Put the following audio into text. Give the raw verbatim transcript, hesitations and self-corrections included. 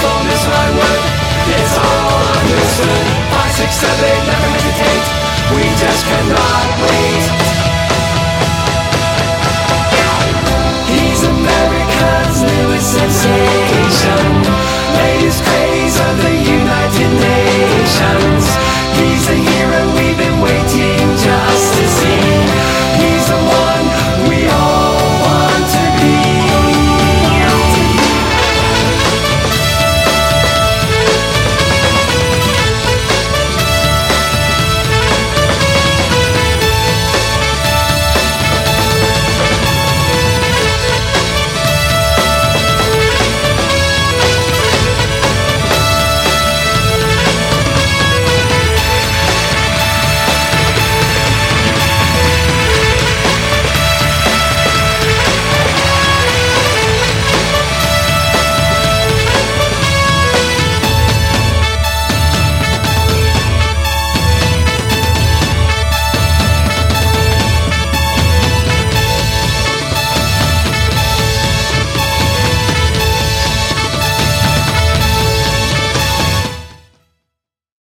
form is my word. It's all understood. Five, six, seven, eight, never hesitate. We just cannot wait. He's America's newest sensation.